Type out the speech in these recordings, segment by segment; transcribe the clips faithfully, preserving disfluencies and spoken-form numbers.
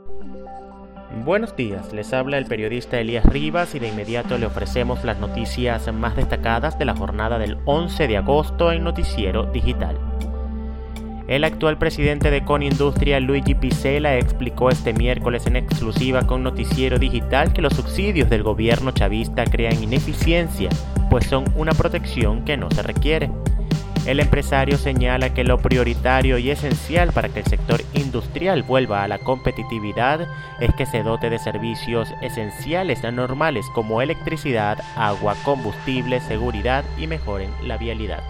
Buenos días, les habla el periodista Elías Rivas y de inmediato le ofrecemos las noticias más destacadas de la jornada del once de agosto en Noticiero Digital. El actual presidente de Conindustria, Luigi Piccella, explicó este miércoles en exclusiva con Noticiero Digital que los subsidios del gobierno chavista crean ineficiencia, pues son una protección que no se requiere. El empresario señala que lo prioritario y esencial para que el sector industrial vuelva a la competitividad es que se dote de servicios esenciales normales como electricidad, agua, combustible, seguridad y mejoren la vialidad.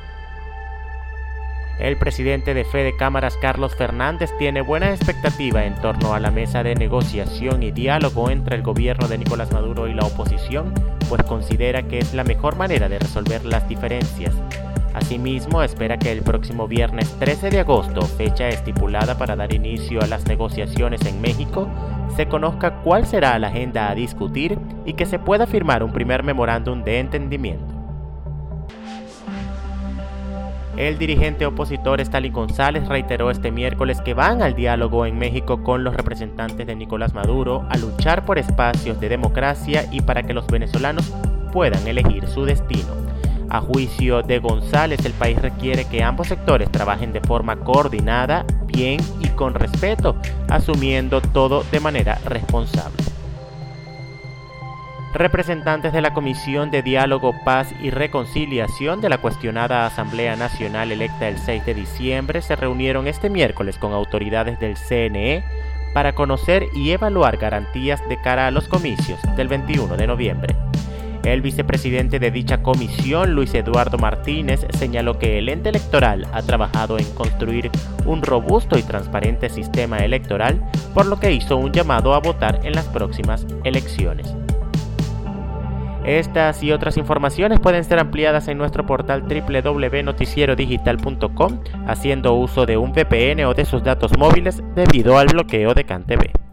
El presidente de Fede Cámaras, Carlos Fernández, tiene buena expectativa en torno a la mesa de negociación y diálogo entre el gobierno de Nicolás Maduro y la oposición, pues considera que es la mejor manera de resolver las diferencias. Asimismo, espera que el próximo viernes trece de agosto, fecha estipulada para dar inicio a las negociaciones en México, se conozca cuál será la agenda a discutir y que se pueda firmar un primer memorándum de entendimiento. El dirigente opositor Stalin González reiteró este miércoles que van al diálogo en México con los representantes de Nicolás Maduro a luchar por espacios de democracia y para que los venezolanos puedan elegir su destino. A juicio de González, el país requiere que ambos sectores trabajen de forma coordinada, bien y con respeto, asumiendo todo de manera responsable. Representantes de la Comisión de Diálogo, Paz y Reconciliación de la cuestionada Asamblea Nacional electa el seis de diciembre se reunieron este miércoles con autoridades del C N E para conocer y evaluar garantías de cara a los comicios del veintiuno de noviembre. El vicepresidente de dicha comisión, Luis Eduardo Martínez, señaló que el ente electoral ha trabajado en construir un robusto y transparente sistema electoral, por lo que hizo un llamado a votar en las próximas elecciones. Estas y otras informaciones pueden ser ampliadas en nuestro portal doble u doble u doble u punto noticiero digital punto com haciendo uso de un V P N o de sus datos móviles debido al bloqueo de CanTV.